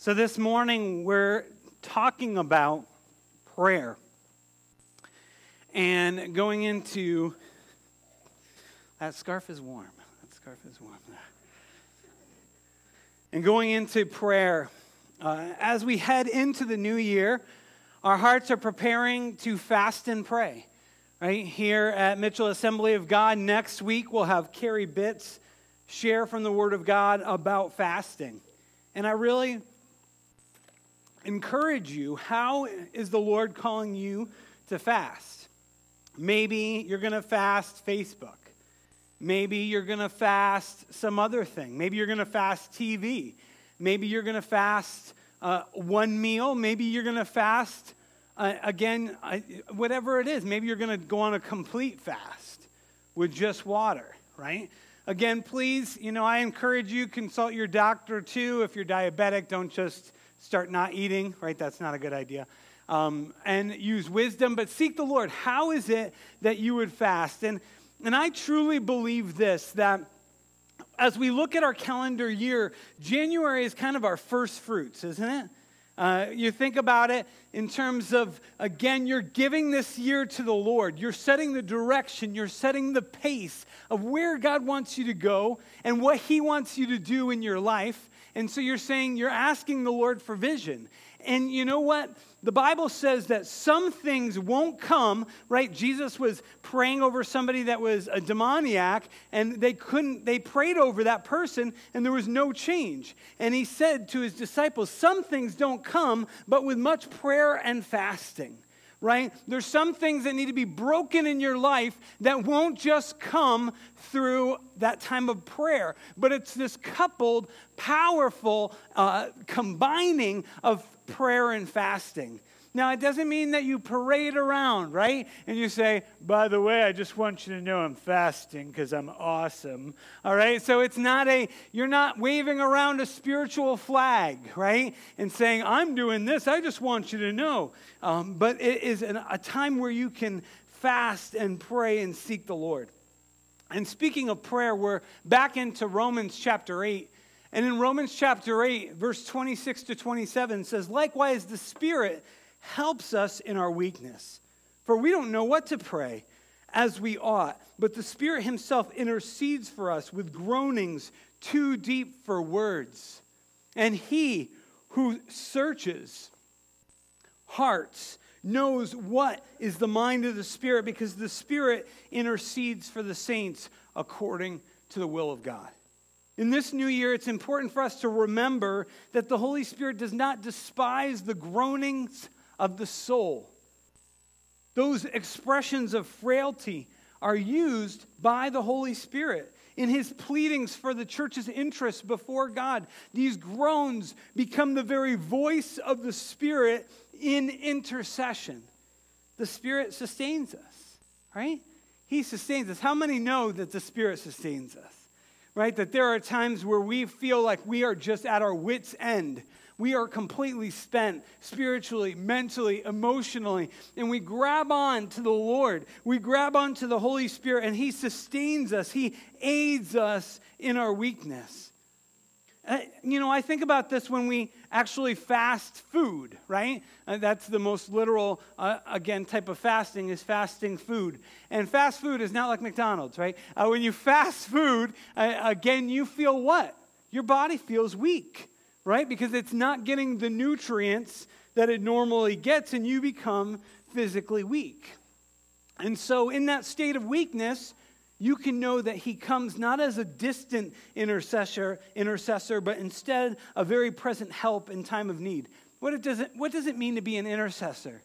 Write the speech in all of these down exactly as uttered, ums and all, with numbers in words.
So this morning we're talking about prayer and going into, that scarf is warm, that scarf is warm. And going into prayer, uh, as we head into the new year, our hearts are preparing to fast and pray. Right here at Mitchell Assembly of God, next week we'll have Carrie Bitts share from the Word of God about fasting. And I really encourage you, how is the Lord calling you to fast? Maybe you're going to fast Facebook. Maybe you're going to fast some other thing. Maybe you're going to fast T V. Maybe you're going to fast uh, one meal. Maybe you're going to fast, uh, again, uh, whatever it is. Maybe you're going to go on a complete fast with just water, right? Again, please, you know, I encourage you, consult your doctor too. If you're diabetic, don't just start not eating, right? That's not a good idea. Um, and use wisdom, but seek the Lord. How is it that you would fast? And and I truly believe this, that as we look at our calendar year, January is kind of our first fruits, isn't it? Uh, you think about it in terms of, again, you're giving this year to the Lord. You're setting the direction. You're setting the pace of where God wants you to go and what He wants you to do in your life. And so you're saying, you're asking the Lord for vision. And you know what? The Bible says that some things won't come, right? Jesus was praying over somebody that was a demoniac, and they couldn't, they prayed over that person, and there was no change. And He said to His disciples, some things don't come, but with much prayer and fasting. Right? There's some things that need to be broken in your life that won't just come through that time of prayer, but it's this coupled, powerful uh, combining of prayer and fasting. Now, it doesn't mean that you parade around, right? And you say, by the way, I just want you to know I'm fasting because I'm awesome. All right? So it's not a, you're not waving around a spiritual flag, right? And saying, I'm doing this. I just want you to know. Um, but it is an, a time where you can fast and pray and seek the Lord. And speaking of prayer, we're back into Romans chapter eight. And in Romans chapter eight, verse twenty-six to twenty-seven says, likewise, the Spirit helps us in our weakness. For we don't know what to pray as we ought, but the Spirit Himself intercedes for us with groanings too deep for words. And He who searches hearts knows what is the mind of the Spirit, because the Spirit intercedes for the saints according to the will of God. In this new year, it's important for us to remember that the Holy Spirit does not despise the groanings of the soul. Those expressions of frailty are used by the Holy Spirit in His pleadings for the church's interests before God. These groans become the very voice of the Spirit in intercession. The Spirit sustains us, right? He sustains us. How many know that the Spirit sustains us? Right? That there are times where we feel like we are just at our wits' end. We are completely spent spiritually, mentally, emotionally, and we grab on to the Lord. We grab on to the Holy Spirit, and He sustains us. He aids us in our weakness. Uh, you know, I think about this when we actually fast food, right? Uh, that's the most literal, uh, again, type of fasting is fasting food. And fast food is not like McDonald's, right? Uh, when you fast food, uh, again, you feel what? Your body feels weak, right? Because it's not getting the nutrients that it normally gets, and you become physically weak. And so in that state of weakness, you can know that He comes not as a distant intercessor, intercessor, but instead a very present help in time of need. What, it does it, what does it mean to be an intercessor?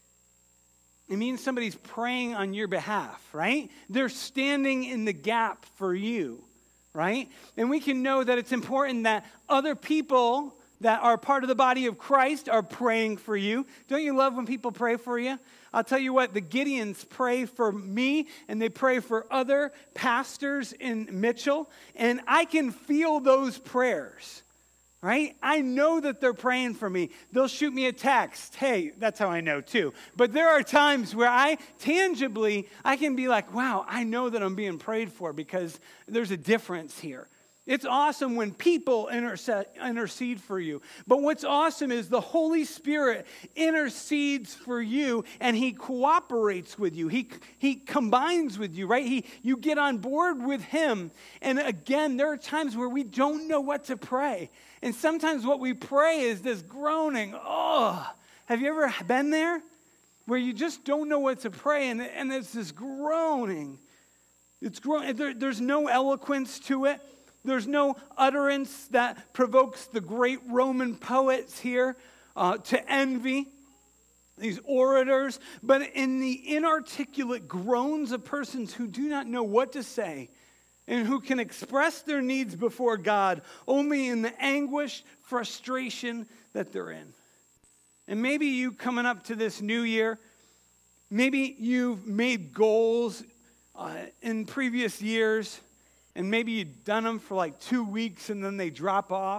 It means somebody's praying on your behalf, right? They're standing in the gap for you, right? And we can know that it's important that other people that are part of the body of Christ are praying for you. Don't you love when people pray for you? I'll tell you what, the Gideons pray for me, and they pray for other pastors in Mitchell, and I can feel those prayers, right? I know that they're praying for me. They'll shoot me a text. Hey, that's how I know too. But there are times where I tangibly, I can be like, wow, I know that I'm being prayed for because there's a difference here. It's awesome when people intercede, intercede for you. But what's awesome is the Holy Spirit intercedes for you, and he cooperates with you. He, he combines with you, right? He, you get on board with him. And again, there are times where we don't know what to pray. And sometimes what we pray is this groaning. Oh, have you ever been there? Where you just don't know what to pray, and, and it's this groaning. It's groaning. There, there's no eloquence to it. There's no utterance that provokes the great Roman poets here uh, to envy, these orators. But in the inarticulate groans of persons who do not know what to say and who can express their needs before God only in the anguish, frustration that they're in. And maybe you coming up to this new year, maybe you've made goals uh, in previous years, and maybe you've done them for like two weeks and then they drop off.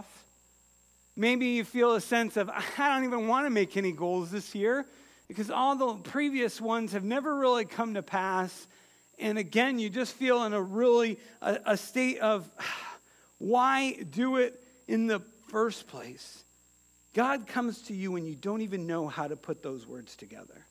Maybe you feel a sense of, I don't even want to make any goals this year because all the previous ones have never really come to pass. And again, you just feel in a really, a, a state of, why do it in the first place? God comes to you and you don't even know how to put those words together.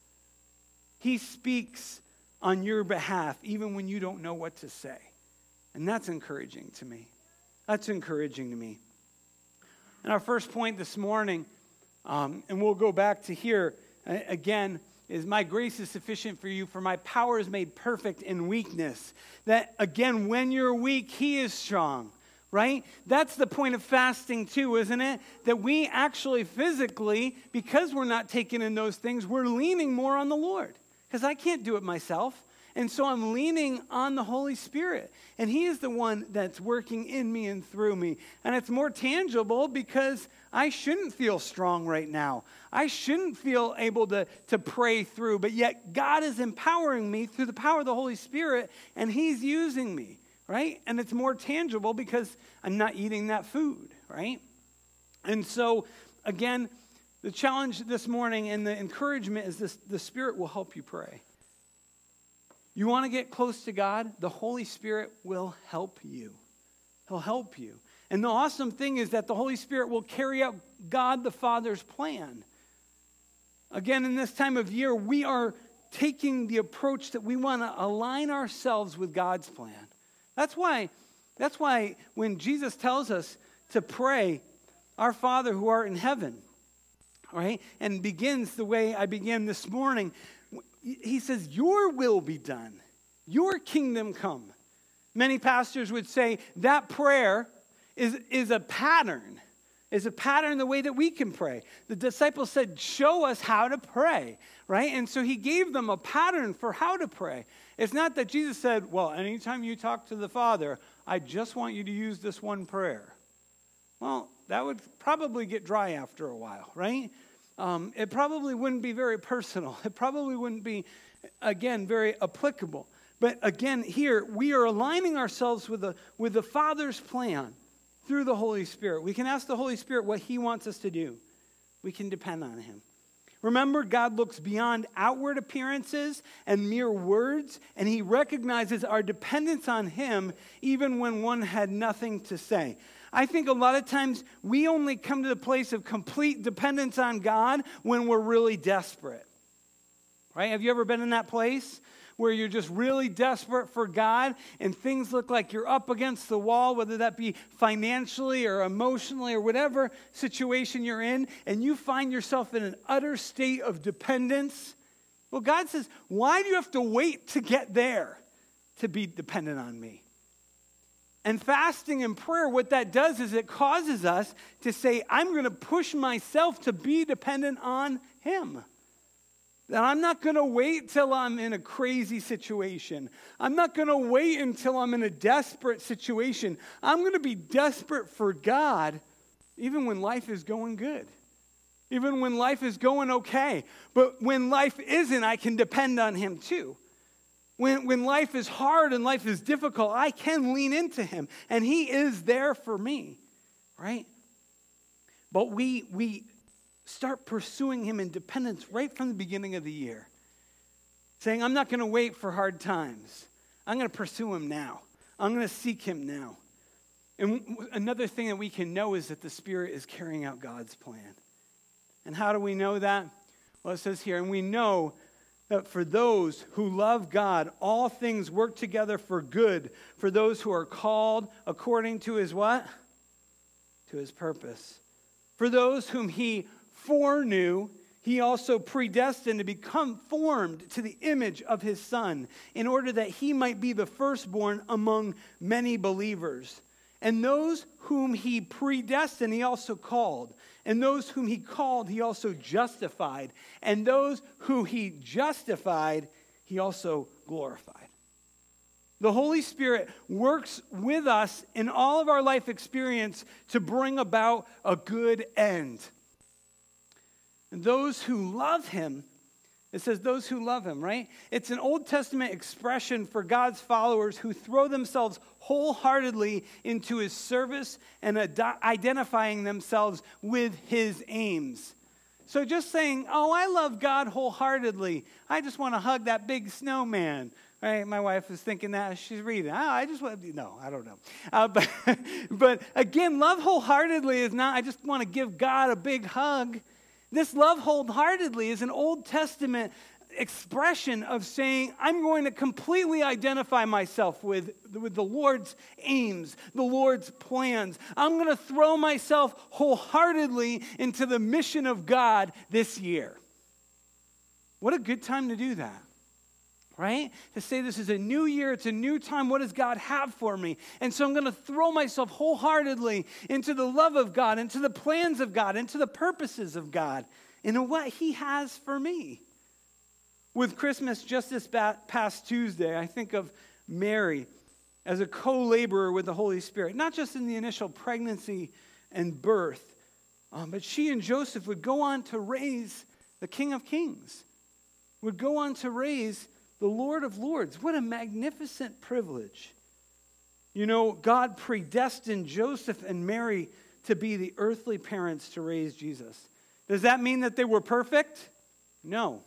He speaks on your behalf even when you don't know what to say. And that's encouraging to me. That's encouraging to me. And our first point this morning, um, and we'll go back to here uh, again, is my grace is sufficient for you, for my power is made perfect in weakness. That again, when you're weak, he is strong, right? That's the point of fasting too, isn't it? That we actually physically, because we're not taking in those things, we're leaning more on the Lord. Because I can't do it myself. And so I'm leaning on the Holy Spirit. And he is the one that's working in me and through me. And it's more tangible because I shouldn't feel strong right now. I shouldn't feel able to, to pray through. But yet God is empowering me through the power of the Holy Spirit. And he's using me, right? And it's more tangible because I'm not eating that food, right? And so, again, the challenge this morning and the encouragement is this: the Spirit will help you pray. You want to get close to God? The Holy Spirit will help you. He'll help you. And the awesome thing is that the Holy Spirit will carry out God the Father's plan. Again, in this time of year, we are taking the approach that we want to align ourselves with God's plan. That's why, that's why when Jesus tells us to pray, our Father who art in heaven, right, and begins the way I began this morning, he says, your will be done. Your kingdom come. Many pastors would say that prayer is, is a pattern. Is a pattern the way that we can pray. The disciples said, show us how to pray, right? And so he gave them a pattern for how to pray. It's not that Jesus said, well, anytime you talk to the Father, I just want you to use this one prayer. Well, that would probably get dry after a while, right? Um, it probably wouldn't be very personal. It probably wouldn't be, again, very applicable. But again, here, we are aligning ourselves with the, with the Father's plan through the Holy Spirit. We can ask the Holy Spirit what he wants us to do. We can depend on him. Remember, God looks beyond outward appearances and mere words, and he recognizes our dependence on him even when one had nothing to say. I think a lot of times we only come to the place of complete dependence on God when we're really desperate. Right? Have you ever been in that place where you're just really desperate for God and things look like you're up against the wall, whether that be financially or emotionally or whatever situation you're in, and you find yourself in an utter state of dependence? Well, God says, why do you have to wait to get there to be dependent on me? And fasting and prayer, what that does is it causes us to say, I'm going to push myself to be dependent on him. That I'm not going to wait till I'm in a crazy situation. I'm not going to wait until I'm in a desperate situation. I'm going to be desperate for God even when life is going good. Even when life is going okay. But when life isn't, I can depend on him too. When, when life is hard and life is difficult, I can lean into him. And he is there for me, right? But we, we start pursuing him in dependence right from the beginning of the year. Saying, I'm not going to wait for hard times. I'm going to pursue him now. I'm going to seek him now. And another thing that we can know is that the Spirit is carrying out God's plan. And how do we know that? Well, it says here, and we know that for those who love God, all things work together for good, for those who are called according to his what? To his purpose. For those whom he foreknew, he also predestined to become formed to the image of his Son, in order that he might be the firstborn among many believers. And those whom he predestined, he also called. And those whom he called, he also justified. And those who he justified, he also glorified. The Holy Spirit works with us in all of our life experience to bring about a good end. And those who love him, it says those who love him, right? It's an Old Testament expression for God's followers who throw themselves wholeheartedly into his service and ad- identifying themselves with his aims. So just saying, oh, I love God wholeheartedly. I just want to hug that big snowman. Right? My wife is thinking that as she's reading. Oh, I just want to, no, I don't know. Uh, but, but again, love wholeheartedly is not, I just want to give God a big hug. This love wholeheartedly is an Old Testament expression of saying, I'm going to completely identify myself with, with the Lord's aims, the Lord's plans. I'm going to throw myself wholeheartedly into the mission of God this year. What a good time to do that, right? To say this is a new year, it's a new time. What does God have for me? And so I'm going to throw myself wholeheartedly into the love of God, into the plans of God, into the purposes of God, into what he has for me. With Christmas just this past Tuesday, I think of Mary as a co-laborer with the Holy Spirit, not just in the initial pregnancy and birth, um, but she and Joseph would go on to raise the King of Kings, would go on to raise the Lord of Lords. What a magnificent privilege. You know, God predestined Joseph and Mary to be the earthly parents to raise Jesus. Does that mean that they were perfect? No.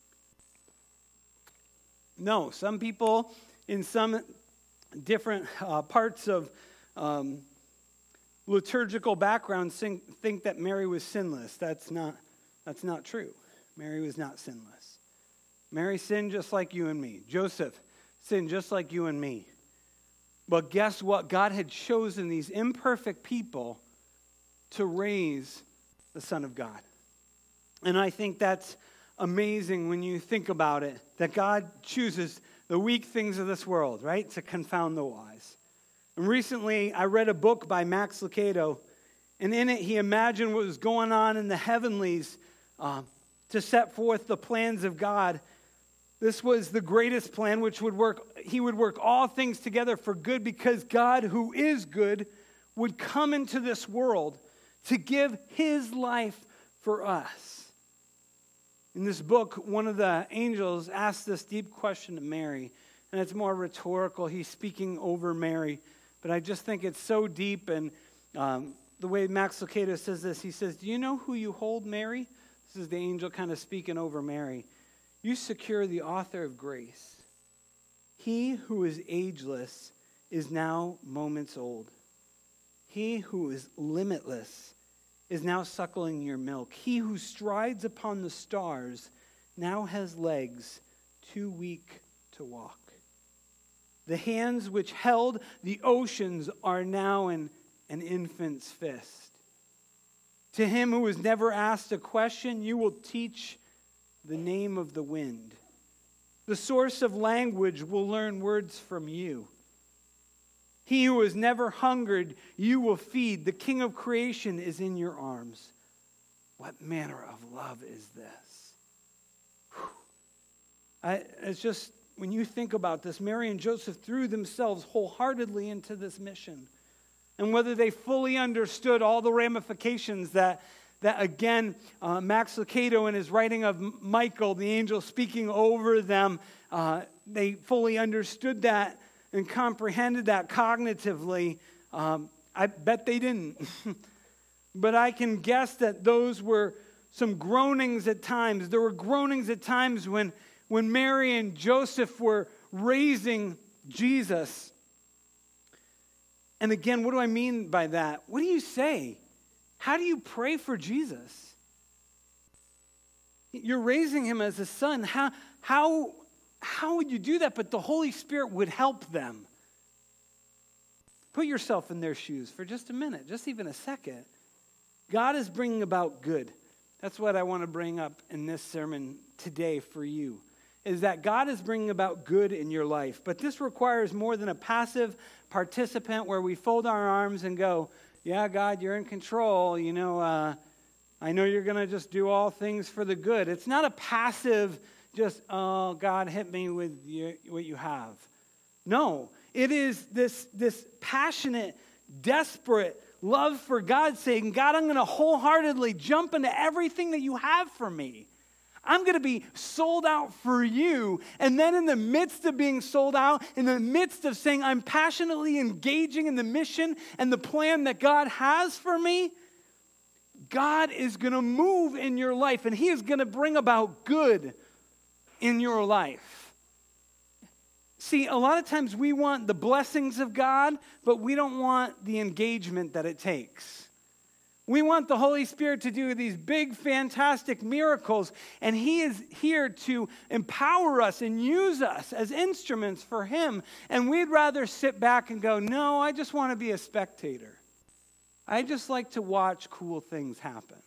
No. Some people in some different uh, parts of um, liturgical backgrounds think, think that Mary was sinless. That's not, that's not true. Mary was not sinless. Mary sinned just like you and me. Joseph sinned just like you and me. But guess what? God had chosen these imperfect people to raise the Son of God. And I think that's amazing when you think about it, that God chooses the weak things of this world, right, to confound the wise. And recently, I read a book by Max Lucado, and in it, he imagined what was going on in the heavenlies uh, to set forth the plans of God. This was the greatest plan, which would work, he would work all things together for good, because God, who is good, would come into this world to give his life for us. In this book, one of the angels asked this deep question to Mary, and it's more rhetorical. He's speaking over Mary, but I just think it's so deep, and um, the way Max Lucado says this, he says, do you know who you hold, Mary? This is the angel kind of speaking over Mary. You secure the author of grace. He who is ageless is now moments old. He who is limitless is now suckling your milk. He who strides upon the stars now has legs too weak to walk. The hands which held the oceans are now in an infant's fist. To him who has never asked a question, you will teach the name of the wind. The source of language will learn words from you. He who has never hungered, you will feed. The King of creation is in your arms. What manner of love is this? I, it's just, when you think about this, Mary and Joseph threw themselves wholeheartedly into this mission. And whether they fully understood all the ramifications that, that again, uh, Max Lucado in his writing of Michael, the angel speaking over them, uh, they fully understood that and comprehended that cognitively. Um, I bet they didn't. But I can guess that those were some groanings at times. There were groanings at times when, when Mary and Joseph were raising Jesus. And again, what do I mean by that? What do you say? How do you pray for Jesus? You're raising him as a son. How, how, how would you do that? But the Holy Spirit would help them. Put yourself in their shoes for just a minute, just even a second. God is bringing about good. That's what I want to bring up in this sermon today for you, is that God is bringing about good in your life. But this requires more than a passive participant where we fold our arms and go, yeah, God, you're in control. You know, uh, I know you're going to just do all things for the good. It's not a passive, just, oh, God, hit me with your, what you have. No, it is this, this passionate, desperate love for God, saying, God, I'm going to wholeheartedly jump into everything that you have for me. I'm going to be sold out for you. And then in the midst of being sold out, in the midst of saying I'm passionately engaging in the mission and the plan that God has for me, God is going to move in your life, and he is going to bring about good in your life. See, a lot of times we want the blessings of God, but we don't want the engagement that it takes. We want the Holy Spirit to do these big, fantastic miracles, and he is here to empower us and use us as instruments for him. And we'd rather sit back and go, no, I just want to be a spectator. I just like to watch cool things happen.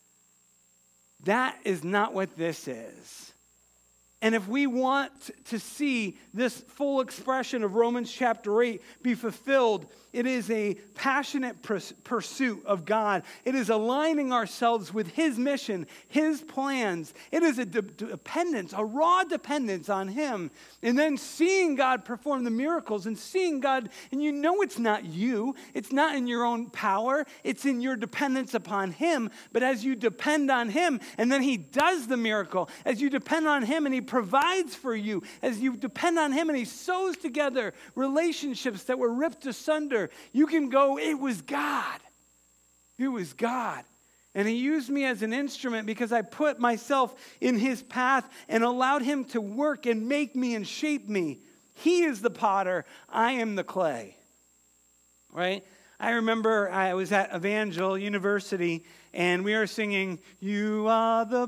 That is not what this is. And if we want to see this full expression of Romans chapter eight be fulfilled, it is a passionate pursuit of God. It is aligning ourselves with his mission, his plans. It is a de- dependence, a raw dependence on him. And then seeing God perform the miracles and seeing God, and you know it's not you. It's not in your own power. It's in your dependence upon him. But as you depend on him, and then he does the miracle, as you depend on him and he provides for you, as you depend on him and he sews together relationships that were ripped asunder, you can go, it was God. It was God. And he used me as an instrument because I put myself in his path and allowed him to work and make me and shape me. He is the potter. I am the clay. Right? I remember I was at Evangel University and we were singing, "You are the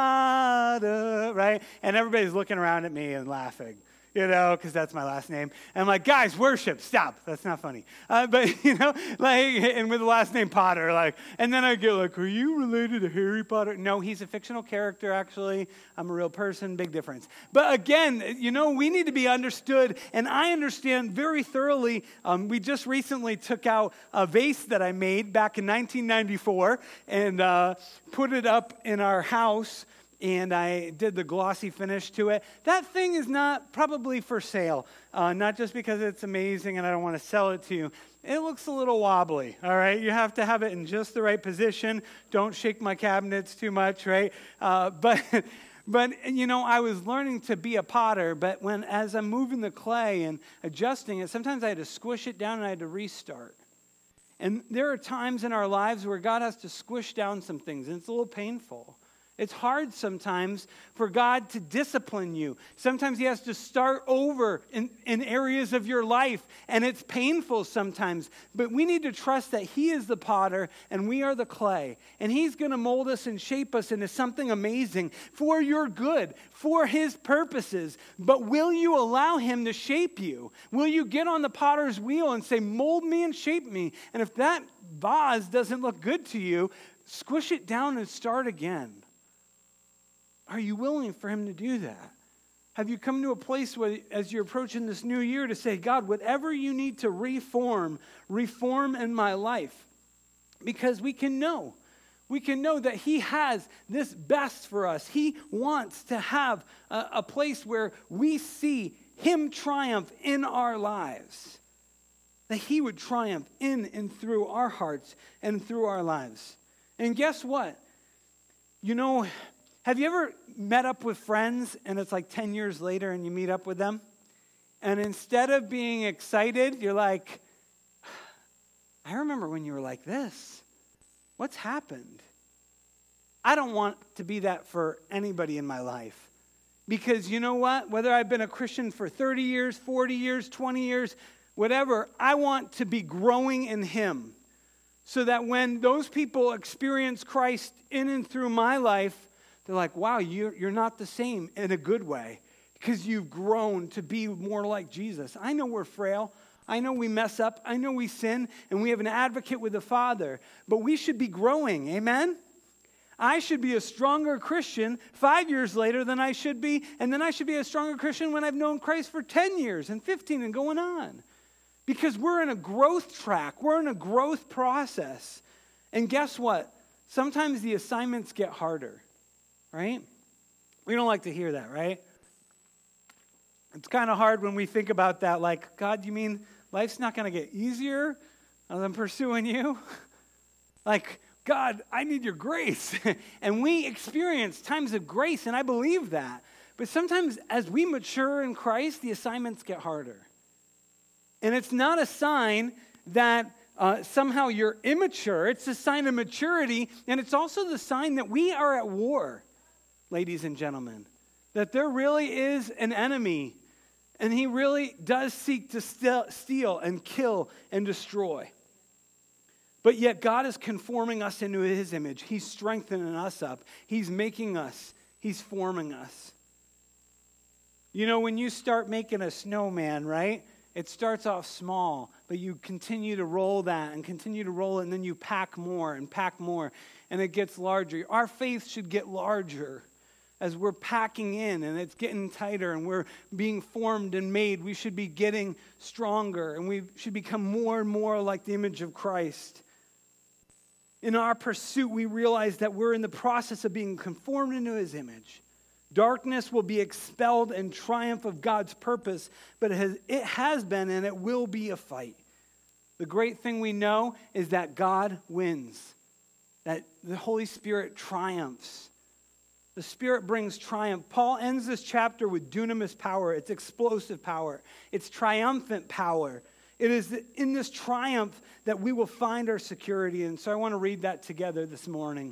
potter," right? And everybody's looking around at me and laughing, you know, because that's my last name. And I'm like, guys, worship, stop. That's not funny. Uh, but, you know, like, and with the last name Potter, like, and then I get like, are you related to Harry Potter? No, he's a fictional character, actually. I'm a real person, big difference. But again, you know, we need to be understood, and I understand very thoroughly. Um, we just recently took out a vase that I made back in nineteen ninety-four and uh, put it up in our house. And I did the glossy finish to it. That thing is not probably for sale, uh, not just because it's amazing and I don't want to sell it to you. It looks a little wobbly, all right? You have to have it in just the right position. Don't shake my cabinets too much, right? Uh, but, but you know, I was learning to be a potter, but when as I'm moving the clay and adjusting it, sometimes I had to squish it down and I had to restart. And there are times in our lives where God has to squish down some things, and it's a little painful. It's hard sometimes for God to discipline you. Sometimes he has to start over in, in areas of your life, and it's painful sometimes. But we need to trust that he is the potter and we are the clay. And he's going to mold us and shape us into something amazing for your good, for his purposes. But will you allow him to shape you? Will you get on the potter's wheel and say, mold me and shape me? And if that vase doesn't look good to you, squish it down and start again. Are you willing for him to do that? Have you come to a place where, as you're approaching this new year, to say, God, whatever you need to reform, reform in my life? Because we can know. We can know that he has this best for us. He wants to have a, a place where we see him triumph in our lives. That he would triumph in and through our hearts and through our lives. And guess what? You know, have you ever met up with friends and it's like ten years later and you meet up with them? And instead of being excited, you're like, I remember when you were like this. What's happened? I don't want to be that for anybody in my life. Because you know what? Whether I've been a Christian for thirty years, forty years, twenty years, whatever, I want to be growing in him so that when those people experience Christ in and through my life, they're like, wow, you're, you're not the same in a good way because you've grown to be more like Jesus. I know we're frail. I know we mess up. I know we sin, and we have an advocate with the Father, but we should be growing. Amen? I should be a stronger Christian five years later than I should be, and then I should be a stronger Christian when I've known Christ for ten years and fifteen and going on. Because we're in a growth track. We're in a growth process. And guess what? Sometimes the assignments get harder, right? We don't like to hear that, right? It's kind of hard when we think about that, like, God, you mean life's not going to get easier as I'm pursuing you? Like, God, I need your grace. And we experience times of grace, and I believe that. But sometimes as we mature in Christ, the assignments get harder. And it's not a sign that uh, somehow you're immature. It's a sign of maturity, and it's also the sign that we are at war, ladies and gentlemen. That there really is an enemy, and he really does seek to st- steal and kill and destroy. But yet God is conforming us into his image. He's strengthening us up. He's making us. He's forming us. You know, when you start making a snowman, right? It starts off small, but you continue to roll that and continue to roll it, and then you pack more and pack more, and it gets larger. Our faith should get larger as we're packing in, and it's getting tighter, and we're being formed and made. We should be getting stronger, and we should become more and more like the image of Christ. In our pursuit, we realize that we're in the process of being conformed into his image. Darkness will be expelled in triumph of God's purpose, but it has, it has been and it will be a fight. The great thing we know is that God wins, that the Holy Spirit triumphs. The Spirit brings triumph. Paul ends this chapter with dunamis power. It's explosive power. It's triumphant power. It is in this triumph that we will find our security. And so I want to read that together this morning.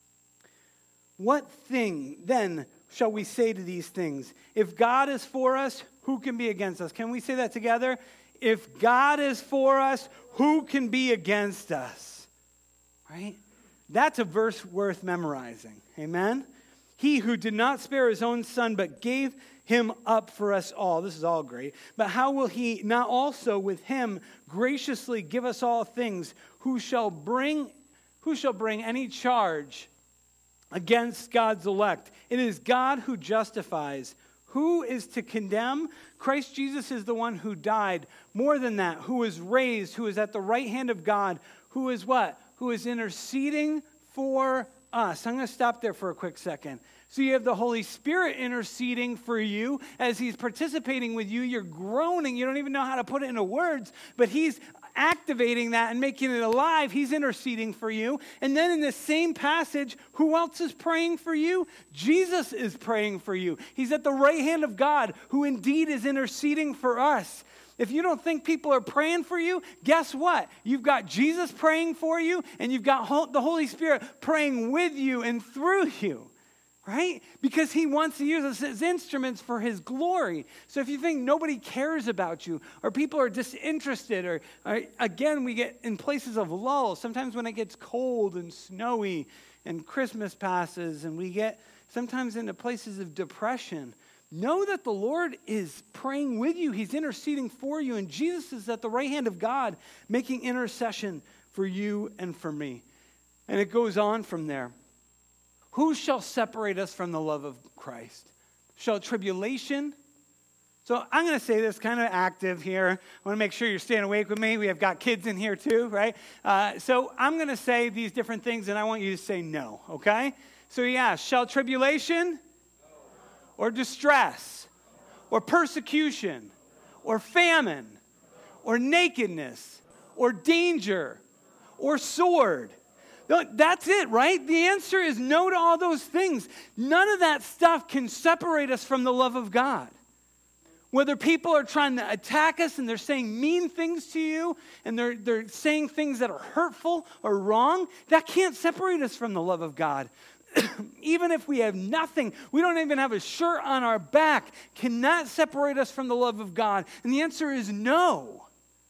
What thing then shall we say to these things? If God is for us, who can be against us? Can we say that together? If God is for us, who can be against us? Right? That's a verse worth memorizing. Amen? He who did not spare his own son, but gave him up for us all. This is all great. But how will he not also with him graciously give us all things? Who shall bring, who shall bring any charge against God's elect? It is God who justifies. Who is to condemn? Christ Jesus is the one who died. More than that, who is raised, who is at the right hand of God, who is what? Who is interceding for us. I'm going to stop there for a quick second. So you have the Holy Spirit interceding for you as he's participating with you. You're groaning. You don't even know how to put it into words, but he's activating that and making it alive. He's interceding for you. And then in the same passage, who else is praying for you? Jesus is praying for you. He's at the right hand of God, who indeed is interceding for us. If you don't think people are praying for you, guess what? You've got Jesus praying for you, and you've got the Holy Spirit praying with you and through you, right? Because he wants to use us as instruments for his glory. So if you think nobody cares about you, or people are disinterested, or, or again, we get in places of lull. Sometimes when it gets cold and snowy and Christmas passes, and we get sometimes into places of depression, know that the Lord is praying with you. He's interceding for you. And Jesus is at the right hand of God making intercession for you and for me. And it goes on from there. Who shall separate us from the love of Christ? Shall tribulation? So I'm going to say this kind of active here. I want to make sure you're staying awake with me. We have got kids in here too, right? Uh, so I'm going to say these different things, and I want you to say no, okay? So yeah, shall tribulation? Or distress, or persecution, or famine, or nakedness, or danger, or sword. That's it, right? The answer is no to all those things. None of that stuff can separate us from the love of God. Whether people are trying to attack us and they're saying mean things to you, and they're, they're saying things that are hurtful or wrong, that can't separate us from the love of God. Even if we have nothing, we don't even have a shirt on our back, cannot separate us from the love of God. And the answer is no.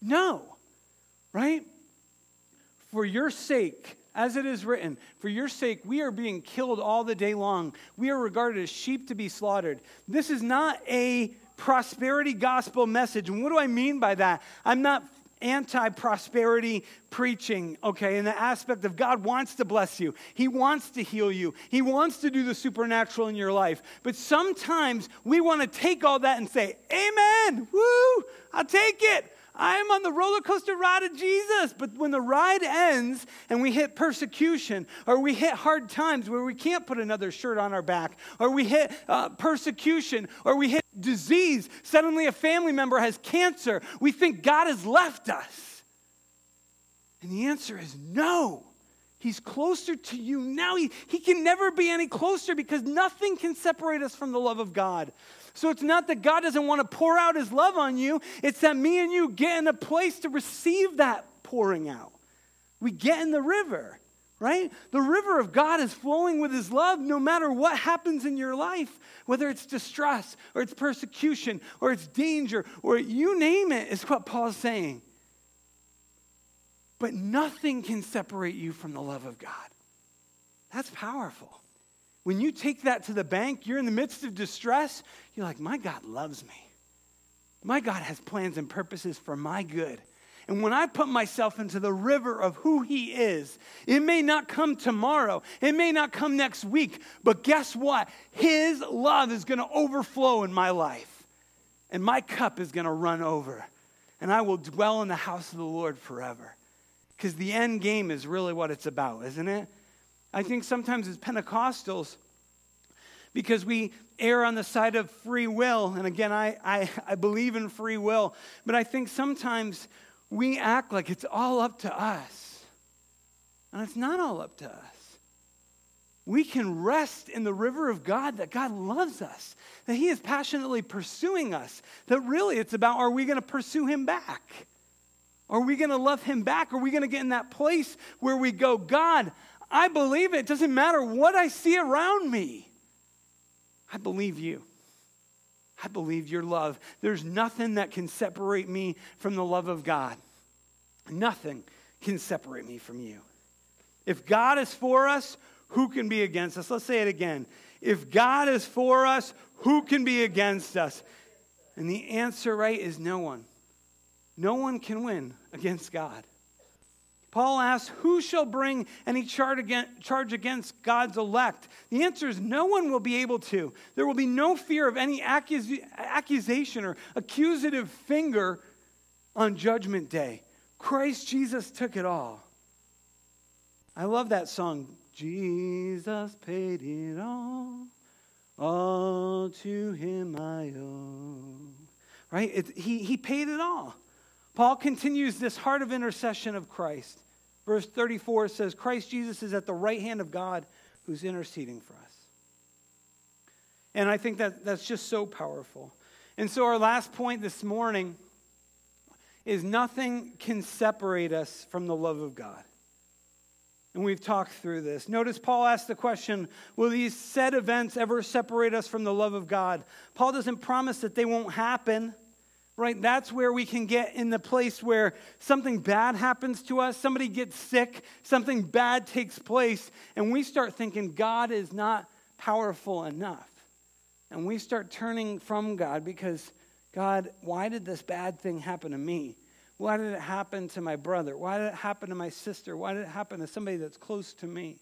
No, right? For your sake, as it is written, for your sake, we are being killed all the day long. We are regarded as sheep to be slaughtered. This is not a prosperity gospel message. And what do I mean by that? I'm not anti-prosperity preaching, okay, in the aspect of God wants to bless you. He wants to heal you. He wants to do the supernatural in your life. But sometimes we want to take all that and say, amen, woo, I'll take it. I am on the roller coaster ride of Jesus. But when the ride ends and we hit persecution, or we hit hard times where we can't put another shirt on our back, or we hit uh, persecution, or we hit disease, suddenly a family member has cancer, we think God has left us. And the answer is no. He's closer to you now. He, he can never be any closer because nothing can separate us from the love of God. So it's not that God doesn't want to pour out his love on you. It's that me and you get in a place to receive that pouring out. We get in the river, right? The river of God is flowing with his love no matter what happens in your life, whether it's distress or it's persecution or it's danger or you name it, is what Paul's saying. But nothing can separate you from the love of God. That's powerful. When you take that to the bank, you're in the midst of distress, you're like, my God loves me. My God has plans and purposes for my good. And when I put myself into the river of who he is, it may not come tomorrow. It may not come next week. But guess what? His love is going to overflow in my life. And my cup is going to run over. And I will dwell in the house of the Lord forever. Because the end game is really what it's about, isn't it? I think sometimes as Pentecostals, because we err on the side of free will, and again, I, I, I believe in free will, but I think sometimes we act like it's all up to us. And it's not all up to us. We can rest in the river of God that God loves us, that he is passionately pursuing us, that really it's about, are we going to pursue him back? Are we going to love him back? Are we going to get in that place where we go, God, I believe it. It doesn't matter what I see around me. I believe you. I believe your love. There's nothing that can separate me from the love of God. Nothing can separate me from you. If God is for us, who can be against us? Let's say it again. If God is for us, who can be against us? And the answer, right, is no one. No one can win against God. Paul asks, who shall bring any charge against God's elect? The answer is no one will be able to. There will be no fear of any accus- accusation or accusative finger on Judgment Day. Christ Jesus took it all. I love that song. Jesus paid it all. All to him I owe. Right? It, he, he paid it all. Paul continues this heart of intercession of Christ. Verse thirty-four says, Christ Jesus is at the right hand of God who's interceding for us. And I think that that's just so powerful. And so our last point this morning is nothing can separate us from the love of God. And we've talked through this. Notice Paul asked the question, will these said events ever separate us from the love of God? Paul doesn't promise that they won't happen. Right, that's where we can get in the place where something bad happens to us, somebody gets sick, something bad takes place, and we start thinking God is not powerful enough. And we start turning from God because, God, why did this bad thing happen to me? Why did it happen to my brother? Why did it happen to my sister? Why did it happen to somebody that's close to me?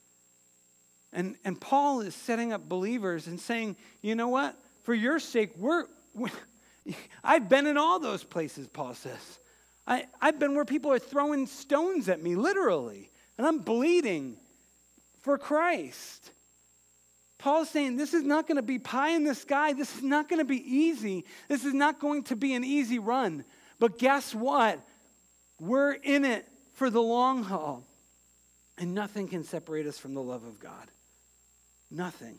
And, and Paul is setting up believers and saying, you know what? For your sake, we're... we're I've been in all those places, Paul says. I, I've been where people are throwing stones at me, literally, and I'm bleeding for Christ. Paul's saying this is not going to be pie in the sky. This is not going to be easy. This is not going to be an easy run. But guess what? We're in it for the long haul, and nothing can separate us from the love of God. Nothing.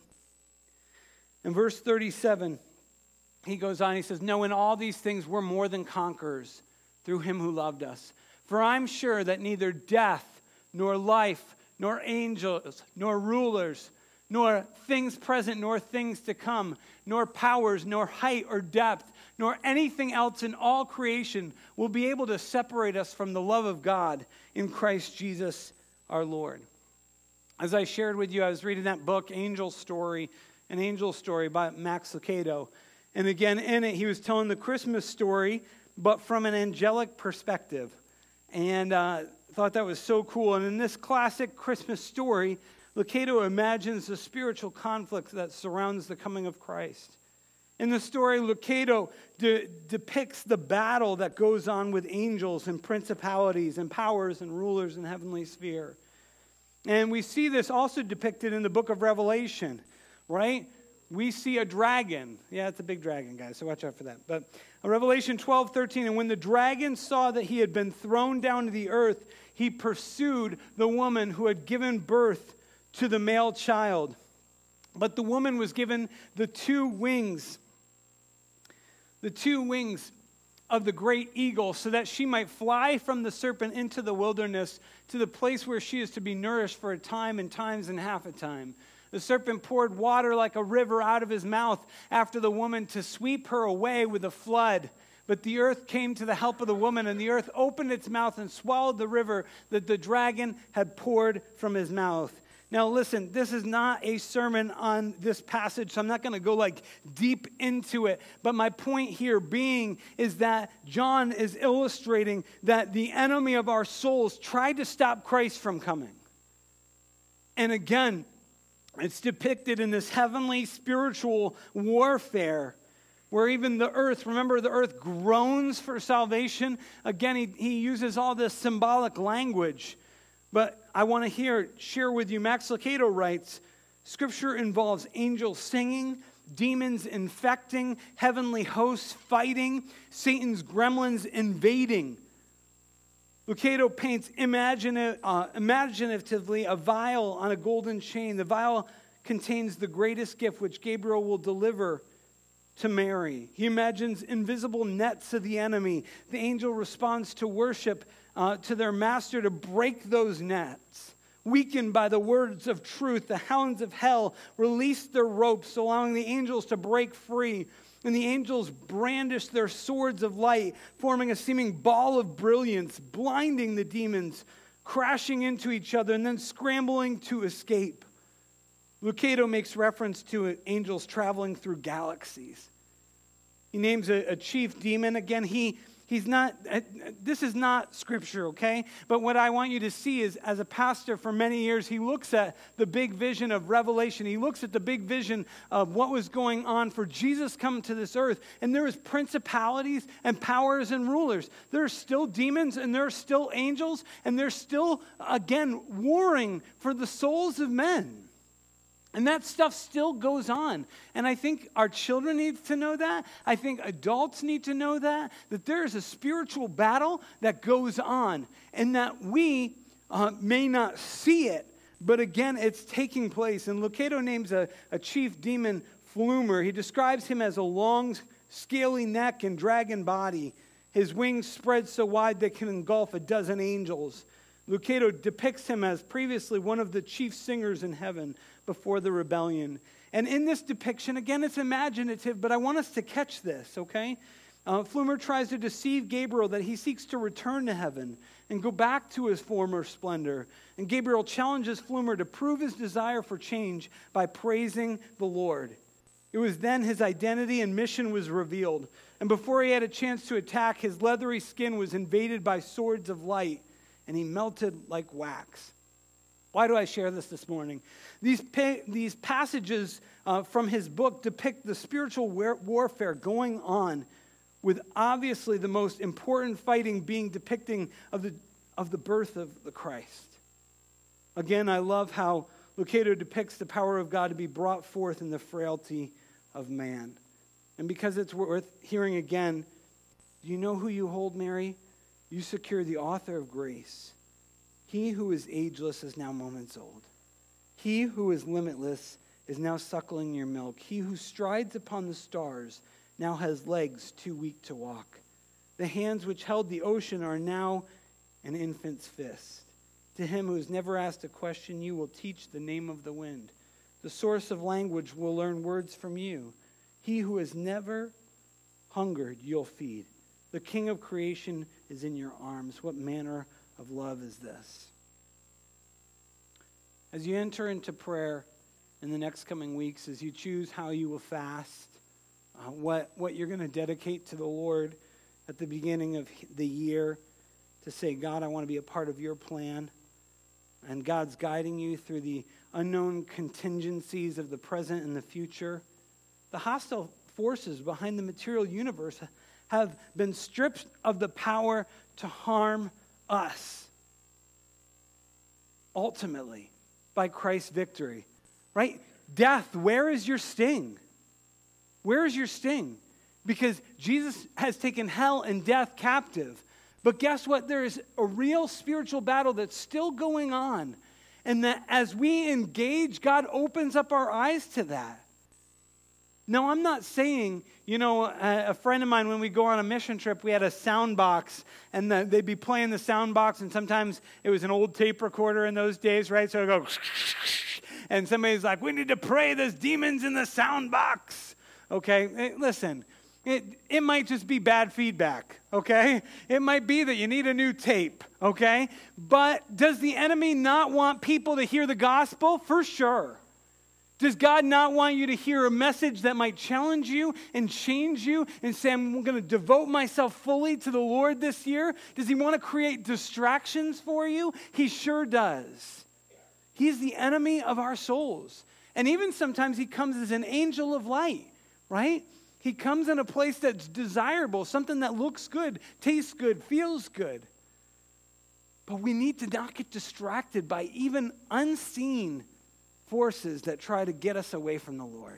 In verse thirty-seven, he goes on, he says, no, in all these things we're more than conquerors through him who loved us. For I'm sure that neither death, nor life, nor angels, nor rulers, nor things present, nor things to come, nor powers, nor height or depth, nor anything else in all creation will be able to separate us from the love of God in Christ Jesus our Lord. As I shared with you, I was reading that book, Angel Story, an Angel Story by Max Lucado. And again, in it, he was telling the Christmas story, but from an angelic perspective. And I uh, thought that was so cool. And in this classic Christmas story, Lucado imagines the spiritual conflict that surrounds the coming of Christ. In the story, Lucado de- depicts the battle that goes on with angels and principalities and powers and rulers in heavenly sphere. And we see this also depicted in the book of Revelation, right? We see a dragon. Yeah, it's a big dragon, guys, so watch out for that. But Revelation twelve, thirteen, and when the dragon saw that he had been thrown down to the earth, he pursued the woman who had given birth to the male child. But the woman was given the two wings, the two wings of the great eagle, so that she might fly from the serpent into the wilderness to the place where she is to be nourished for a time and times and half a time. The serpent poured water like a river out of his mouth after the woman to sweep her away with a flood. But the earth came to the help of the woman, and the earth opened its mouth and swallowed the river that the dragon had poured from his mouth. Now listen, this is not a sermon on this passage, so I'm not going to go like deep into it. But my point here being is that John is illustrating that the enemy of our souls tried to stop Christ from coming. And again, it's depicted in this heavenly spiritual warfare where even the earth, remember the earth groans for salvation. Again, he, he uses all this symbolic language. But I want to hear, share with you, Max Lucado writes, Scripture involves angels singing, demons infecting, heavenly hosts fighting, Satan's gremlins invading. Lucado paints imagine, uh, imaginatively a vial on a golden chain. The vial contains the greatest gift which Gabriel will deliver to Mary. He imagines invisible nets of the enemy. The angel responds to worship uh, to their master to break those nets. Weakened by the words of truth, the hounds of hell release their ropes, allowing the angels to break free. And the angels brandish their swords of light, forming a seeming ball of brilliance, blinding the demons, crashing into each other, and then scrambling to escape. Lucado makes reference to angels traveling through galaxies. He names a, a chief demon. Again, he he's not, this is not Scripture, okay? But what I want you to see is, as a pastor for many years, he looks at the big vision of Revelation. He looks at the big vision of what was going on for Jesus coming to this earth. And there is principalities and powers and rulers. There are still demons and there are still angels. And they're still, again, warring for the souls of men. And that stuff still goes on. And I think our children need to know that. I think adults need to know that, that there is a spiritual battle that goes on and that we uh, may not see it, but again, it's taking place. And Lucado names a, a chief demon Flumer. He describes him as a long, scaly neck and dragon body. His wings spread so wide they can engulf a dozen angels. Lucado depicts him as previously one of the chief singers in heaven before the rebellion. And in this depiction, again, it's imaginative, but I want us to catch this, okay? Uh, Flumer tries to deceive Gabriel that he seeks to return to heaven and go back to his former splendor. And Gabriel challenges Flumer to prove his desire for change by praising the Lord. It was then his identity and mission was revealed. And before he had a chance to attack, his leathery skin was invaded by swords of light, and he melted like wax. Why do I share this this morning? These, pa- these passages uh, from his book depict the spiritual war- warfare going on, with obviously the most important fighting being depicting of the, of the birth of the Christ. Again, I love how Lucado depicts the power of God to be brought forth in the frailty of man. And because it's worth hearing again, do you know who you hold, Mary? You secure the author of grace. He who is ageless is now moments old. He who is limitless is now suckling your milk. He who strides upon the stars now has legs too weak to walk. The hands which held the ocean are now an infant's fist. To him who has never asked a question, you will teach the name of the wind. The source of language will learn words from you. He who has never hungered, you'll feed. The King of creation is in your arms. What manner of love is this? As you enter into prayer in the next coming weeks, as you choose how you will fast, uh, what, what you're going to dedicate to the Lord at the beginning of the year, to say, God, I want to be a part of your plan. And God's guiding you through the unknown contingencies of the present and the future. The hostile forces behind the material universe have been stripped of the power to harm us. Ultimately, by Christ's victory. Right? Death, where is your sting? Where is your sting? Because Jesus has taken hell and death captive. But guess what? There is a real spiritual battle that's still going on. And that as we engage, God opens up our eyes to that. Now, I'm not saying, you know, a, a friend of mine, when we go on a mission trip, we had a sound box, and the, they'd be playing the sound box, and sometimes it was an old tape recorder in those days, right? So it'd go, and somebody's like, we need to pray, there's demons in the sound box. Okay, hey, listen. It, it might just be bad feedback, okay? It might be that you need a new tape, okay? But does the enemy not want people to hear the gospel? For sure. Does God not want you to hear a message that might challenge you and change you and say, I'm going to devote myself fully to the Lord this year? Does he want to create distractions for you? He sure does. He's the enemy of our souls. And even sometimes he comes as an angel of light, right? He comes in a place that's desirable, something that looks good, tastes good, feels good. But we need to not get distracted by even unseen forces that try to get us away from the Lord.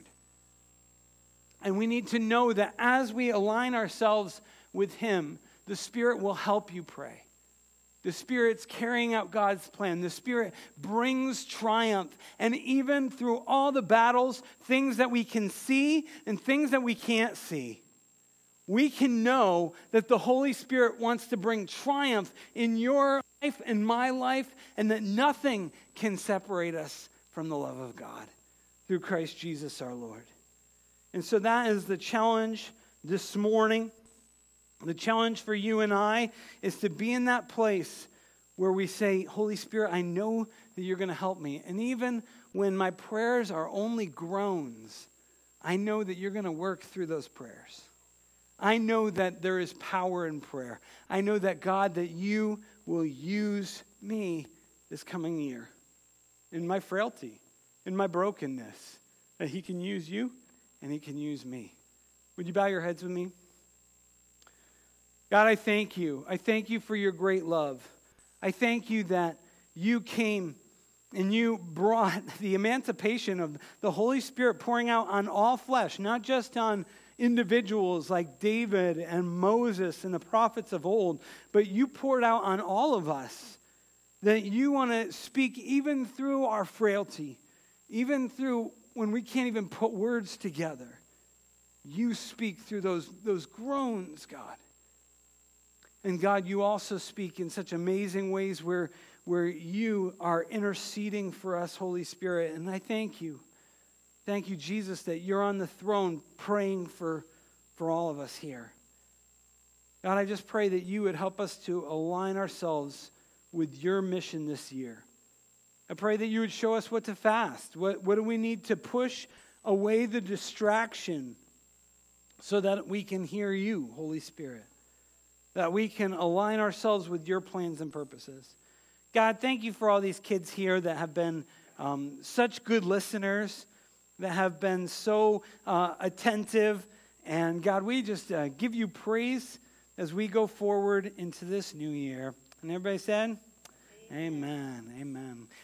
And we need to know that as we align ourselves with him, the Spirit will help you pray. The Spirit's carrying out God's plan. The Spirit brings triumph. And even through all the battles, things that we can see and things that we can't see, we can know that the Holy Spirit wants to bring triumph in your life and my life, and that nothing can separate us from the love of God through Christ Jesus our Lord. And so that is the challenge this morning. The challenge for you and I is to be in that place where we say, Holy Spirit, I know that you're going to help me. And even when my prayers are only groans, I know that you're going to work through those prayers. I know that there is power in prayer. I know that, God, that you will use me this coming year in my frailty, in my brokenness, that he can use you and he can use me. Would you bow your heads with me? God, I thank you. I thank you for your great love. I thank you that you came and you brought the emancipation of the Holy Spirit pouring out on all flesh, not just on individuals like David and Moses and the prophets of old, but you poured out on all of us, that you want to speak even through our frailty, even through when we can't even put words together. You speak through those, those groans, God. And God, you also speak in such amazing ways where, where you are interceding for us, Holy Spirit. And I thank you. Thank you, Jesus, that you're on the throne praying for, for all of us here. God, I just pray that you would help us to align ourselves with your mission this year. I pray that you would show us what to fast. What, what do we need to push away the distraction so that we can hear you, Holy Spirit? That we can align ourselves with your plans and purposes. God, thank you for all these kids here that have been um, such good listeners, that have been so uh, attentive. And God, we just uh, give you praise as we go forward into this new year. And everybody said, amen, amen. amen.